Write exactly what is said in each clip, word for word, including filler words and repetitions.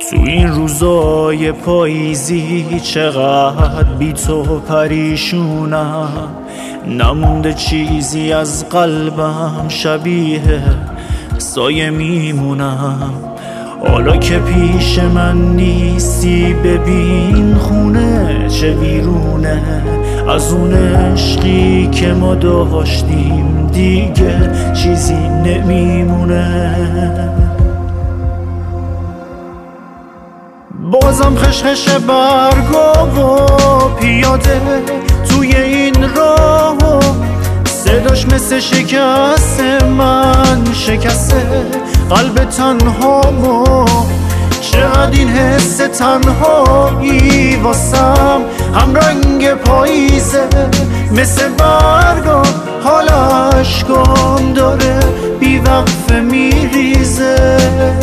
تو این روزای پاییزی چقدر بی تو پریشونم، نمونده چیزی از قلبم، شبیه سایه میمونم. حالا که پیش من نیستی ببین خونه چه ویرونه، از اون عشقی که ما داشتیم دیگه چیزی نمیمونه. بازم خشخش برگا و پیاده توی این راه و صداش مثل شکست من شکسته قلب تنهامو. چقدر این حس تنهایی واسم هم رنگ پاییزه، مثل برگا حالا اشکام داره بی وقفه میریزه.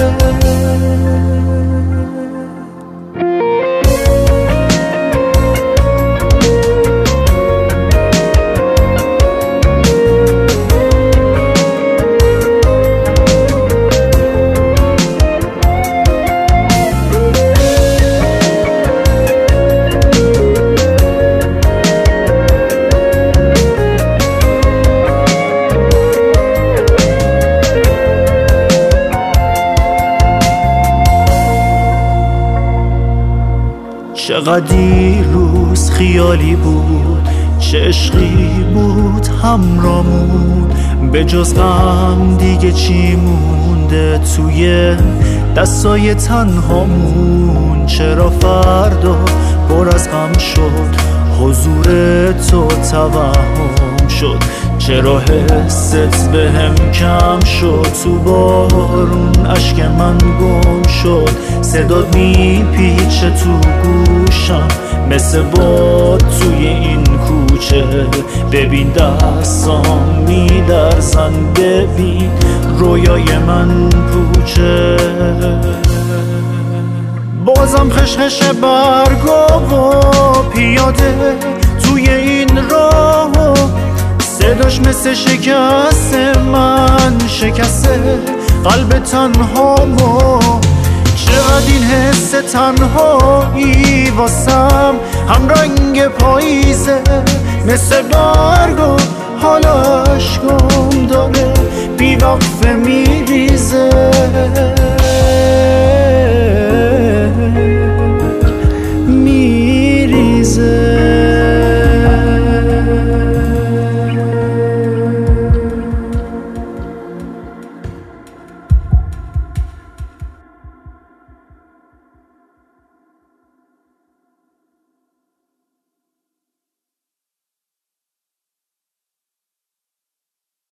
چقدر دیروز خیالی بود، چه عشقی بود همرامون، به جز غم دیگه چی مونده توی دستای تنهامون. چرا فردا پر از غم شد، حضور تو توهم شد، چرا حست به هم کم شد، تو بارون اشک من گم شد، صدات میپیچه تو گوشم مثل باد توی این کوچه. ببین دستام میدرزن، ببین رویای من پوچه. بازم خشخش برگا و پیاده توی این راه و صداش مثل شکست من شکسته قلب تنهامو. چقدر این حس تنهایی واسم هم رنگ پاییزه، مثل برگا حالا اشکام داره بی وقفه میریزه.